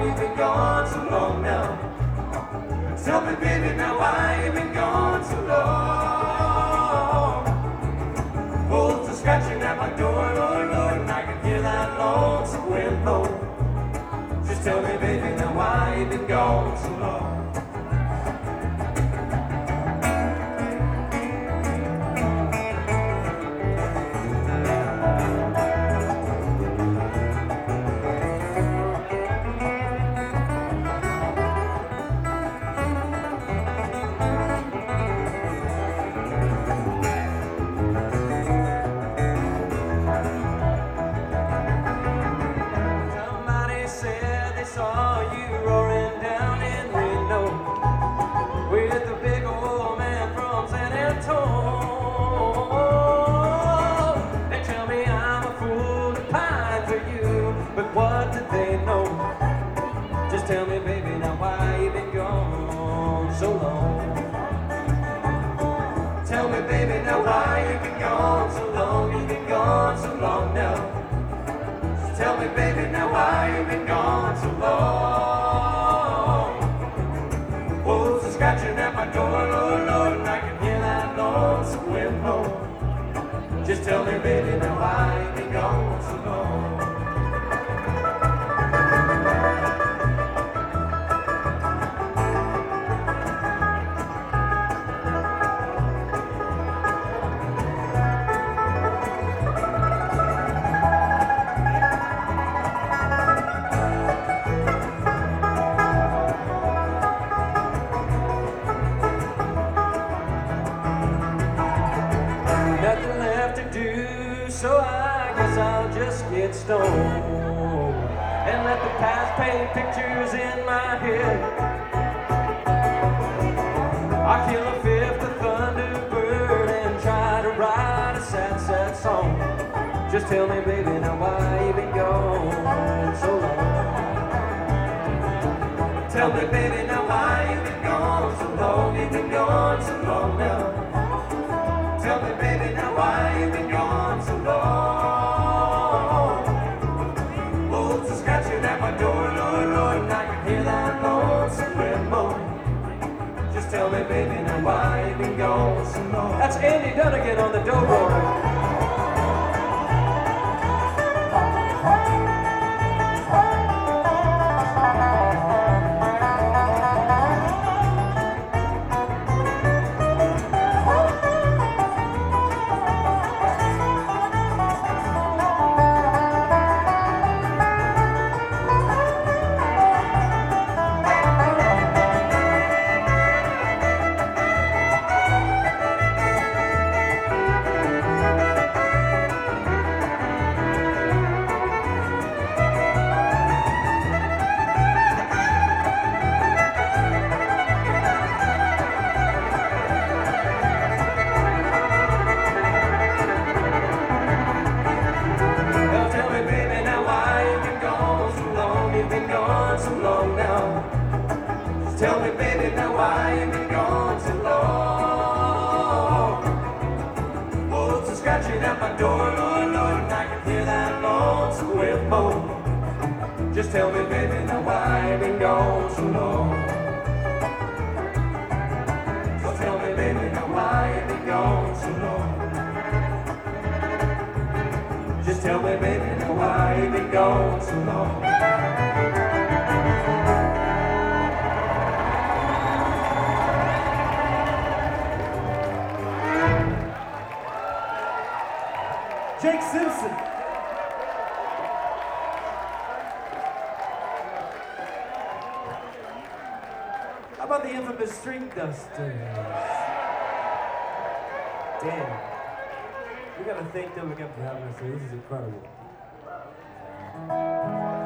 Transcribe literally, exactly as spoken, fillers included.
you been gone so long now? Tell me, baby, now why you been gone so long? Wolves are scratching at my door, Lord, Lord, and I can hear that lonesome wind blow. Just tell me, baby, now why you been gone so long? Saw you roaring down in Reno with the big old man from San Antonio. They tell me I'm a fool to pine for you, but what did they know? Just tell me, baby, now why you been gone so long? Tell me, baby, now why you been gone so long? You been gone so long now. Tell me, baby, now why you been gone so long? Wolves are scratching at my door, Lord, Lord, and I can hear that lonesome wind blow. Just tell me, baby, now why you been gone so long? Nothing left to do, so I guess I'll just get stoned and let the past paint pictures in my head. I kill a fifth of Thunderbird and try to write a sad, sad song. Just tell me, baby, now why you been gone so long? Tell me, baby, now why you been gone so long? You been gone so long now. Tell me, baby, now why you been gone so long? Wolves are scratching at my door, Lord, Lord, and I can hear that lonesome wind blow. Just tell me, baby, now why you been gone so long? That's Andy Dunnigan on the dobro. So long now. Just tell me, baby, now why you been gone so long? Wolves are scratching at my door, Lord, Lord, and I can hear that lonesome wind blow. Just tell me, baby, now why you been gone so long? Just tell me, baby, now why you been gone so long? Just tell me, baby, now why you been gone so long? Jake Simpson. How about the infamous String Dusters? Damn. We gotta thank them again for having us here. This is incredible.